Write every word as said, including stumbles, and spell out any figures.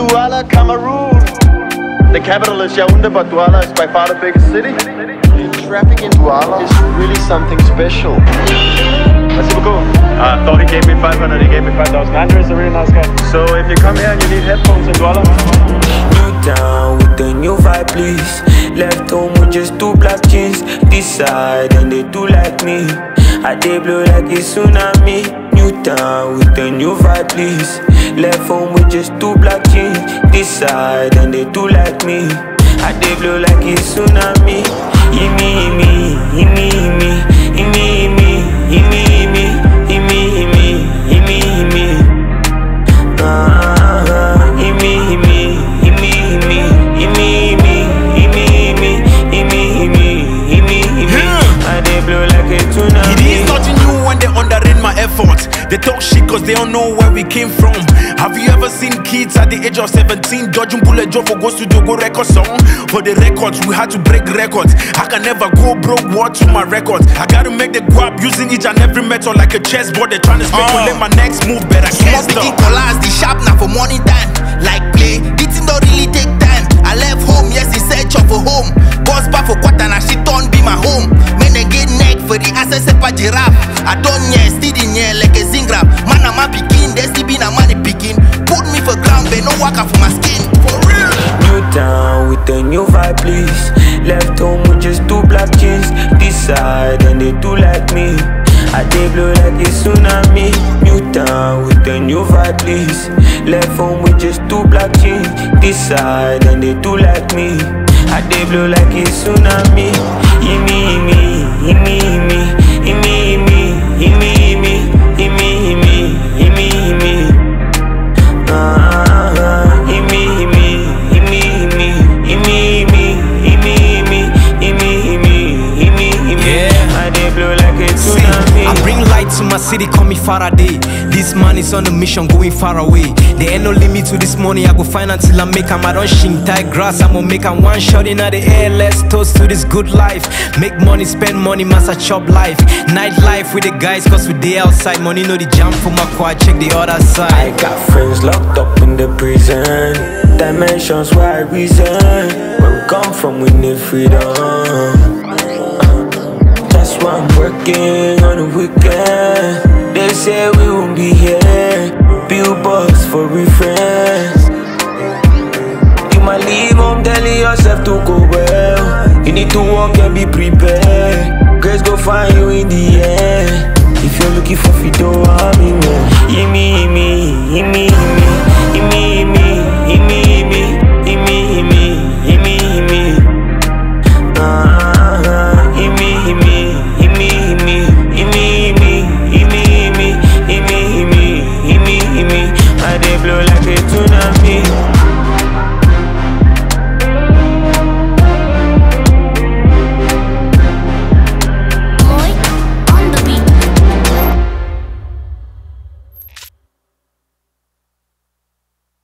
Douala, Cameroon. The capital is Yaoundé, but Douala is by far the biggest city. Traffic in Douala is really something special. Merci beaucoup. I thought he gave me five hundred, he gave me five thousand. Andrew is a really nice guy. So if you come here and you need headphones in Douala. New town with the new vibe, please. Left home with just two black jeans. This side and they do like me. I they blow like a tsunami. New town with the new vibe, please. Left home with just two black jeans. This side and they do like me. I they blow like a tsunami. Imi, imi, imi, imi, imi, imi, imi, imi, imi, imi, imi, imi. Ah, imi, imi, imi, imi, imi, imi, imi, imi, imi, imi, imi, imi. I they blow like a tsunami. It is nothing new when they underrate my efforts. They talk shit cause they don't know where we came from. Have you ever seen kids at the age of seventeen dodging bullet job for go studio go record song? For the records, we had to break records. I can never go broke, what to my records. I gotta make the guap using each and every method like a chessboard. They trying to speculate uh. my next move, better can't stop. Small collars, the sharp now for morning time. Like play, this thing don't really take time. I left home, yes, in search of a home. Boss back for quarter and she don't be my home. Men they get neck for the access of a giraffe. I don't yeah, still in here like a zingrap. Man, I'm a picking, they still been a money picking. Put me for ground, but no work for my skin. For real. New town with a new vibe, please. Left home with just two black jeans. This side and they do like me. I they blow like a tsunami. New town with a new vibe, please. Left home with just two black jeans. This side and they do like me. I they blow like a tsunami. Imi, imi, imi, imi, imi, imi, imi, imi, imi, imi, imi, imi. Ah, imi, imi, imi, imi, imi, imi, imi, imi, imi, imi, imi, imi. I they blow like a tsunami. I bring light to my city, call me Faraday. This man is on a mission going far away. There ain't no limit to this money, I go find until I make am. I don't shing tight grass, I'ma make am one shot in the air. Let's toast to this good life. Make money, spend money, master chop life. Night life with the guys, cause we day outside. Money know the jam for my quad, check the other side. I got friends locked up in the prison. Dimensions where I reason. Where we come from, we need freedom. That's why I'm working on the weekend. They say we won't be here. Billboards for reference. You might leave home telling yourself to go well. You need to walk and be prepared. Grace go find you in the end. If you're looking for Fido, I'm in there. Imi, imi, imi, imi, imi, imi.